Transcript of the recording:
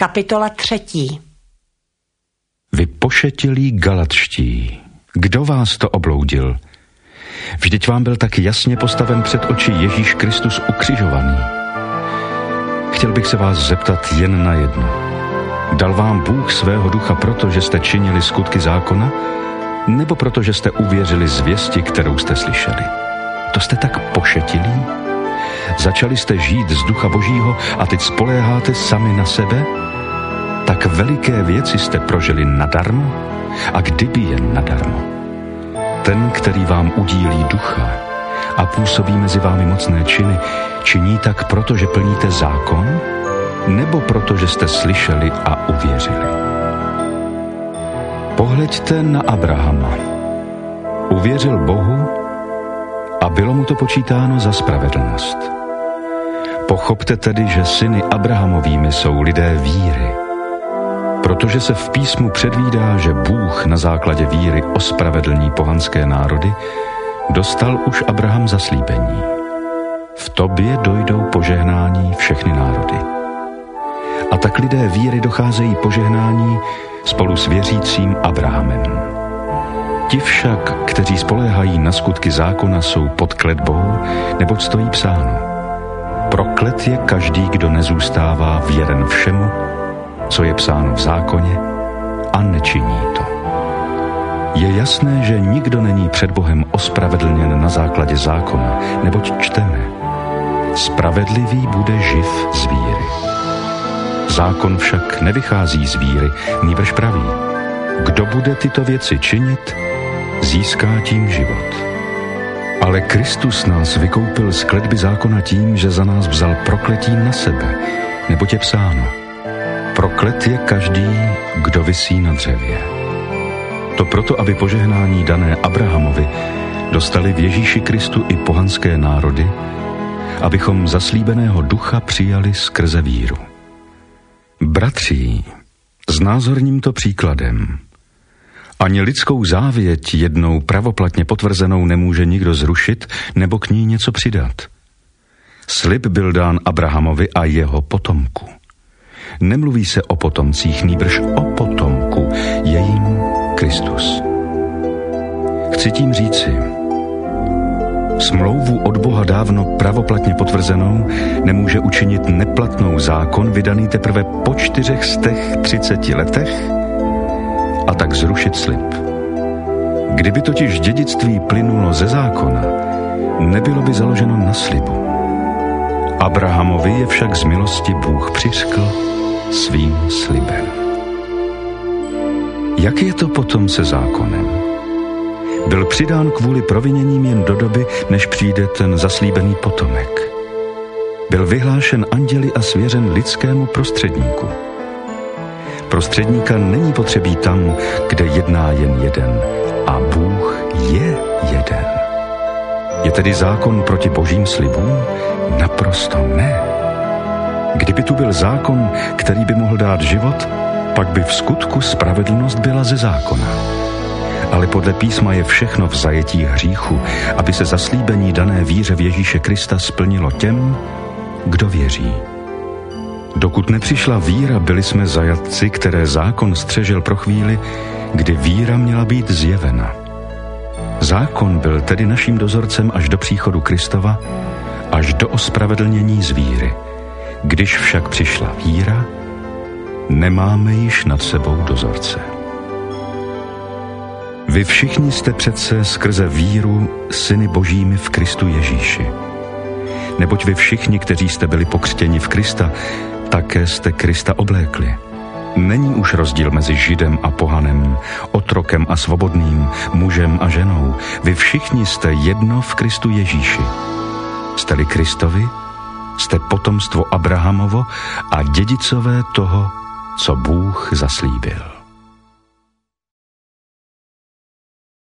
Kapitola 3. Vy pošetilí Galatští, kdo vás to obloudil? Vždyť vám byl tak jasně postaven před oči Ježíš Kristus ukřižovaný. Chtěl bych se vás zeptat jen na jedno. Dal vám Bůh svého ducha proto, že jste činili skutky zákona, nebo proto, že jste uvěřili zvěsti, kterou jste slyšeli? To jste tak pošetilí? Začali jste žít z ducha Božího a teď spoléháte sami na sebe? Tak veliké věci jste prožili nadarmo? A kdyby jen nadarmo? Ten, který vám udílí ducha a působí mezi vámi mocné činy, činí tak proto, že plníte zákon, nebo proto, že jste slyšeli a uvěřili? Pohleďte na Abrahama. Uvěřil Bohu a bylo mu to počítáno za spravedlnost. Pochopte tedy, že syny Abrahamovými jsou lidé víry, protože se v písmu předvídá, že Bůh na základě víry ospravedlní pohanské národy, dostal už Abraham zaslíbení. V tobě dojdou požehnání všechny národy. A tak lidé víry docházejí požehnání spolu s věřícím Abrahamem. Ti však, kteří spoléhají na skutky zákona, jsou pod kletbou, neboť stojí psáno: proklet je každý, kdo nezůstává věren všemu, co je psáno v zákoně, a nečiní to. Je jasné, že nikdo není před Bohem ospravedlněn na základě zákona, neboť čteme: spravedlivý bude živ z víry. Zákon však nevychází z víry, nýbrž praví: kdo bude tyto věci činit, získá tím život. Ale Kristus nás vykoupil z kletby zákona tím, že za nás vzal prokletí na sebe, neboť je psáno: proklet je každý, kdo visí na dřevě. To proto, aby požehnání dané Abrahamovi dostali v Ježíši Kristu i pohanské národy, abychom zaslíbeného ducha přijali skrze víru. Bratří, znázorním to příkladem. Ani lidskou závěť jednou pravoplatně potvrzenou nemůže nikdo zrušit nebo k ní něco přidat. Slib byl dán Abrahamovi a jeho potomku. Nemluví se o potomcích, nýbrž o potomku, jejím Kristus. Chci tím říci, smlouvu od Boha dávno pravoplatně potvrzenou nemůže učinit neplatnou zákon vydaný teprve po 430 letech a tak zrušit slib. Kdyby totiž dědictví plynulo ze zákona, nebylo by založeno na slibu. Abrahamovi je však z milosti Bůh přiřkl svým slibem. Jak je to potom se zákonem? Byl přidán kvůli proviněním jen do doby, než přijde ten zaslíbený potomek. Byl vyhlášen anděli a svěřen lidskému prostředníku. Prostředníka není potřebí tam, kde jedná jen jeden, a Bůh je jeden. Je tedy zákon proti božím slibům? Naprosto ne. Kdyby tu byl zákon, který by mohl dát život, pak by v skutku spravedlnost byla ze zákona. Ale podle písma je všechno v zajetí hříchu, aby se zaslíbení dané víře v Ježíše Krista splnilo těm, kdo věří. Dokud nepřišla víra, byli jsme zajatci, které zákon střežil pro chvíli, kdy víra měla být zjevena. Zákon byl tedy naším dozorcem až do příchodu Kristova, až do ospravedlnění z víry. Když však přišla víra, nemáme již nad sebou dozorce. Vy všichni jste přece skrze víru syny božími v Kristu Ježíši. Neboť vy všichni, kteří jste byli pokřtěni v Krista, také jste Krista oblékli. Není už rozdíl mezi Židem a pohanem, otrokem a svobodným, mužem a ženou. Vy všichni jste jedno v Kristu Ježíši. Jste-li Kristovi, jste potomstvo Abrahamovo a dědicové toho, co Bůh zaslíbil.